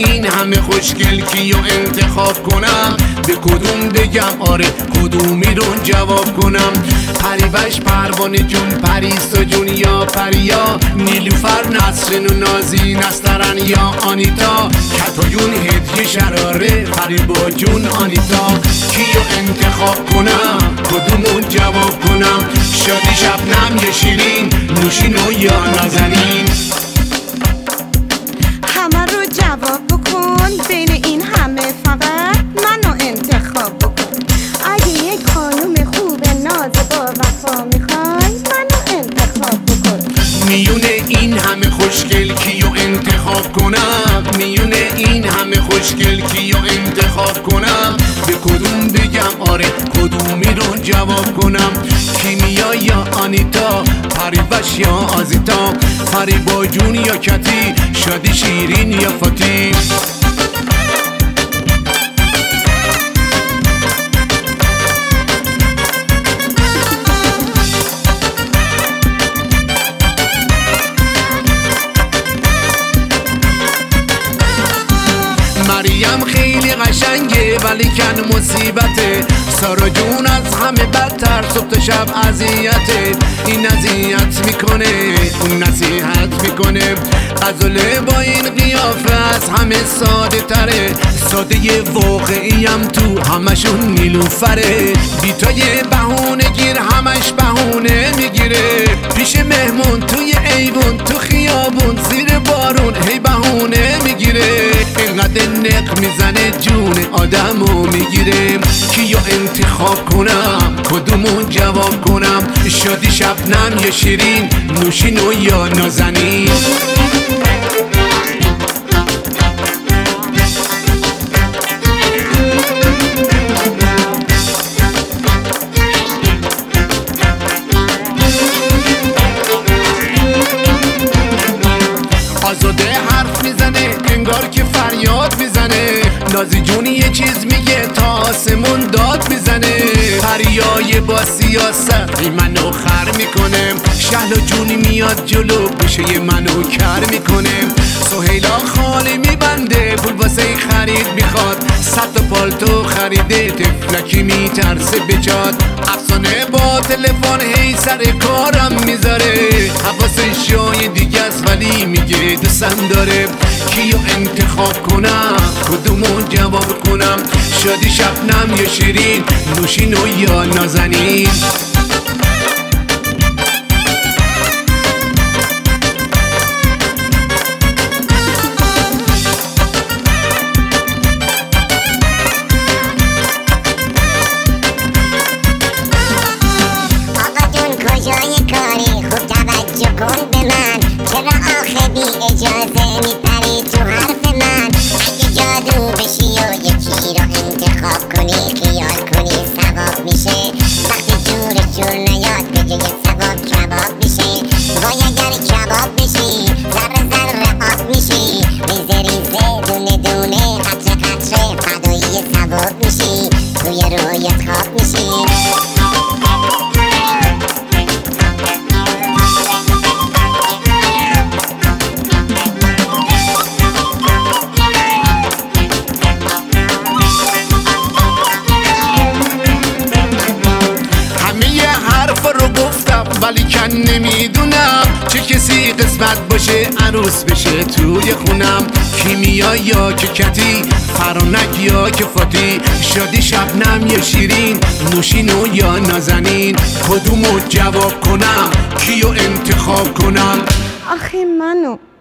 این همه خوشگل کیو انتخاب کنم؟ به کدوم بگم آره کدومی رو جواب کنم؟ پریوش پروانه جون، پریسا جون یا پریا، نیلوفر نسرین و نازی نسترن یا آنیتا، کتایون هدیه شراره فریبا جون آنیتا. کیو انتخاب کنم کدومون جواب کنم؟ شادی شبنم یا شیرین، نوشینو یا نازنین؟ همه رو جواب بکن، بین این همه فقط منو انتخاب بکن. اگه یک خانوم خوب ناز با وفا میخوای منو انتخاب بکن. میون این همه خوشگل کیو انتخاب کنم؟ میون این همه خوشگل کیو انتخاب کنم؟ به کدوم بگم آره کدومی رو جواب کنم؟ کیمیا یا آنیتا، پریوش یا آزیتا، فریبا جون یا کتی، شادی شیرین یا فاتی؟ مریم خیلی قشنگه ولی کن مصیبته، سارا جون از همه بدتر صبح تا شب اذیته. این اذیت میکنه اون نصیحت میکنه، غزاله با این قیافه از همه ساده تره، ساده واقعیم تو همشون نیلوفره. بیتای بهونه گیر همش بهونه میگیره، پیش مهمون توی ایوون تو خیابون زیر بارون هی بهونه میگیره، اینقدر نق میزنه جون آدمو میگیره. کیو انتخاب کنم کدومون جواب کنم؟ شادی شبنم یا شیرین، نوشینو یا نازنین؟ آزاده حرف میزنه انگار که فریاد میزنه، نازی جونی یه چیز میگه تا آسمون داد میزنه، پریای با سیاست این منو خر میکنه، شهلا جونی میاد جلو گوشه منو کر میکنه، سهیلا خالی میبنده پول واسه خرید میخواد، 100 تا پالتو خریده تفلکی میترسه بجاد، افسانه با تلفن هی سر کارم میذاره، حواسش جای دیگه است ولی میگه دوستم داره. کیو انتخاب کنم کدومو جواب کنم؟ شادی شبنم یا شیرین، نوشینو یا نازنین؟ اجازه میپری تو حرف من، اگه جادو بشی و یکی رو انتخاب کنی، خیال کنی ثواب میشه، وقتی جور نیاد به جای ثواب کباب میشه. وای اگر کباب بشی ذره ذره آب میشی، ریزه ریزه دونه دونه قطره قطره فدایی ثواب میشی، توی رویت خواب میشی. ولی کن نمیدونم چه کسی قسمت باشه عروس بشه توی خونم، کیمیا یا که کتی، فرانک یا که فاتی، شادی شبنم یا شیرین، نوشینو یا نازنین؟ کدومو جواب کنم؟ کیو انتخاب کنم؟ آخه منو